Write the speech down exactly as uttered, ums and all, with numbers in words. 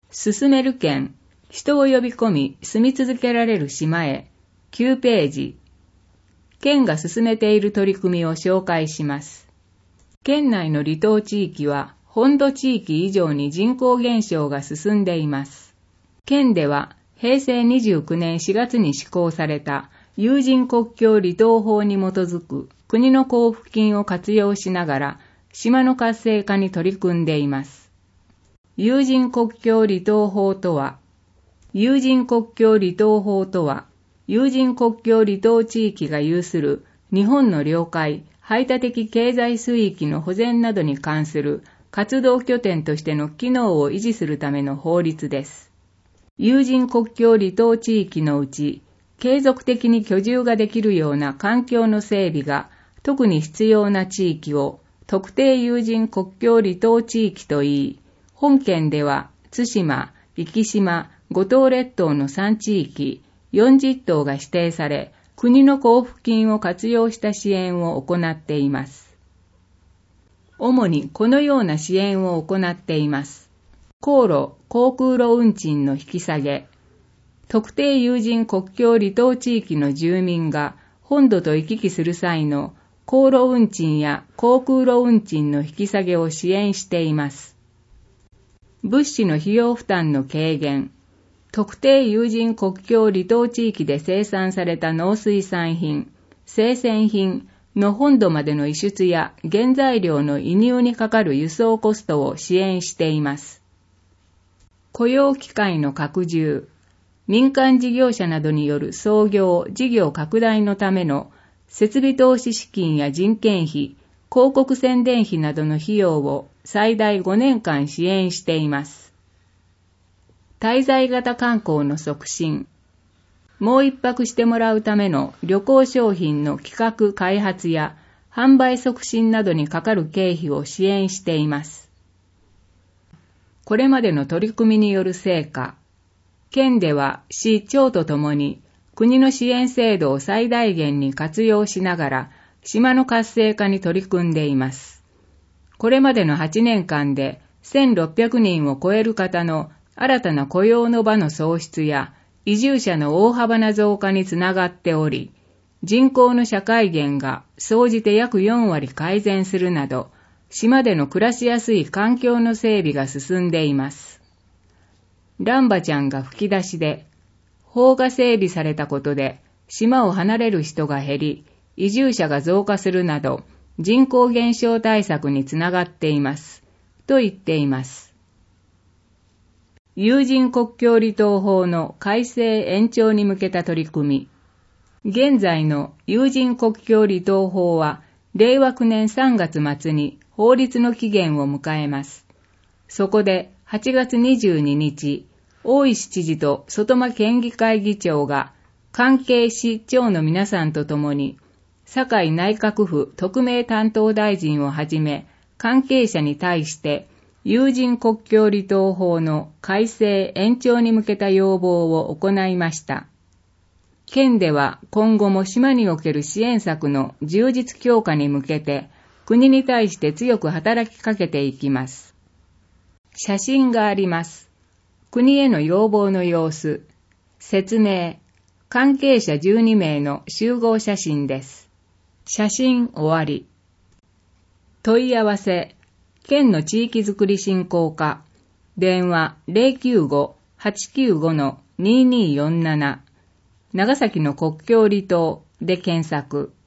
進める県、人を呼び込み住み続けられる島へ、きゅうページ。県が進めている取り組みを紹介します。県内の離島地域は本土地域以上に人口減少が進んでいます。県ではへいせいにじゅうきゅうねんしがつに施行された有人国境離島法に基づく国の交付金を活用しながら島の活性化に取り組んでいます。有人国境離島法とは、有人国境離島法とは、有人国境離島地域が有する日本の領海、排他的経済水域の保全などに関する活動拠点としての機能を維持するための法律です。有人国境離島地域のうち、継続的に居住ができるような環境の整備が特に必要な地域を特定有人国境離島地域といい、本県では対馬、壱岐島、五島列島のさん地域よんじゅっとうが指定され、国の交付金を活用した支援を行っています。主にこのような支援を行っています。航路、航空路運賃の引き下げ、特定有人国境離島地域の住民が本土と行き来する際の航路運賃や航空路運賃の引き下げを支援しています。物資の費用負担の軽減、特定有人国境離島地域で生産された農水産品、生鮮品の本土までの輸出や原材料の輸入にかかる輸送コストを支援しています。雇用機会の拡充、民間事業者などによる創業・事業拡大のための設備投資資金や人件費、広告宣伝費などの費用を最大ごねんかん支援しています。滞在型観光の促進、もう一泊してもらうための旅行商品の企画開発や販売促進などにかかる経費を支援しています。これまでの取り組みによる成果、県では市町とともに国の支援制度を最大限に活用しながら島の活性化に取り組んでいます。これまでのはちねんかんでせんろっぴゃくにんを超える方の新たな雇用の場の創出や移住者の大幅な増加につながっており、人口の社会減が総じて約よんわり改善するなど、島での暮らしやすい環境の整備が進んでいます。ランバちゃんが吹き出しで、法が整備されたことで島を離れる人が減り、移住者が増加するなど、人口減少対策につながっています。と言っています。有人国境離島法の改正延長に向けた取り組み。現在の有人国境離島法は、れいわきゅうねんさんがつまつに法律の期限を迎えます。そこではちがつにじゅうににち、大石知事と外間県議会議長が関係市町の皆さんと共に、堺内閣府特命担当大臣をはじめ関係者に対して有人国境離島法の改正延長に向けた要望を行いました。県では今後も島における支援策の充実強化に向けて国に対して強く働きかけていきます。写真があります。国への要望の様子、説明、関係者じゅうにめいの集合写真です。写真終わり。問い合わせ、県の地域づくり振興課、電話 ゼロきゅうご はちきゅうご にーにーよんなな、長崎の国境離島で検索。